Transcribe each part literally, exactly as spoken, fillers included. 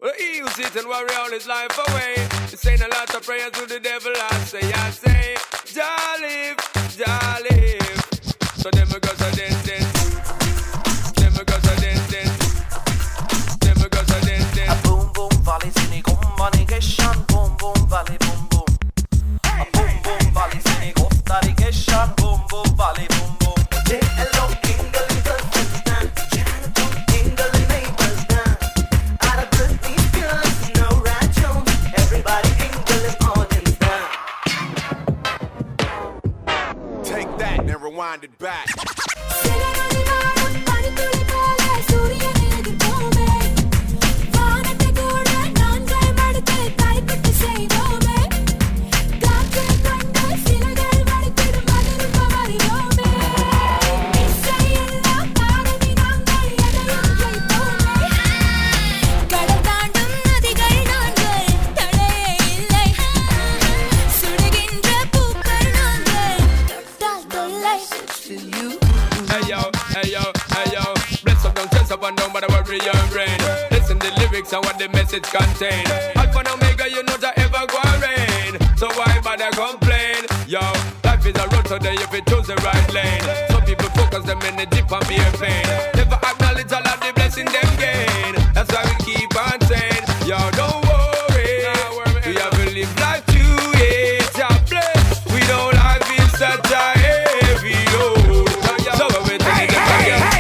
He who sits and worry all his life away. He's saying a lot of prayers to the devil. I say, I say, Jah live, Jah live. So them a go so dance, dance. Them a go so dance, dance. Them a go so dance, dance. A boom boom valley sini gommani geshan. Boom boom valley boom boom. A boom boom valley sini goftari geshan. Boom boom valley boom boom. Say hello, Ingle girls now. Chinatown, Ingle neighbors now. Out of good these girls, no right Jones. Everybody Ingle is on it now. Take that and rewind it back. Up and down, but I worry your brain. Listen the lyrics and what the message contain. Alpha and Omega, you know that ever go rain. So why bother complain? Yo, life is a road today if you choose the right lane. Some people focus them energy on beer pain. Never acknowledge all of the blessing them gain. That's why we keep on saying, yo, don't worry. We have to live life to it. Jah bless. We don't life is such a heavy load. So we take it again.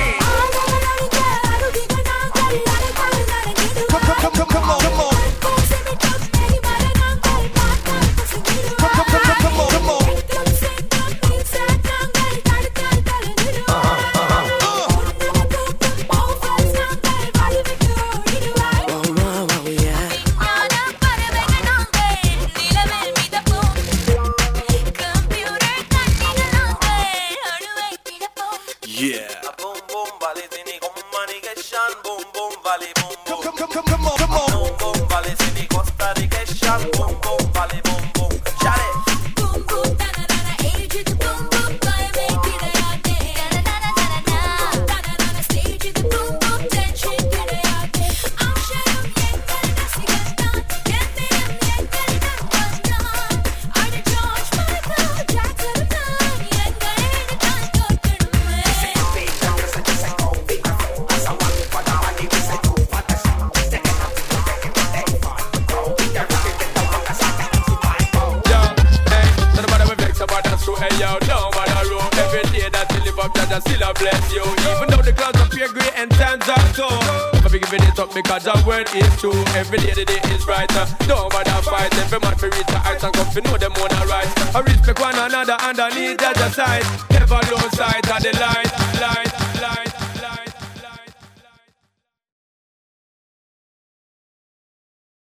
Because our word is true, every day the day is brighter. Don't bother fight, every man for reach the heights and come to know them on the right. I respect one another underneath the other side. Never lose sight of the light, light.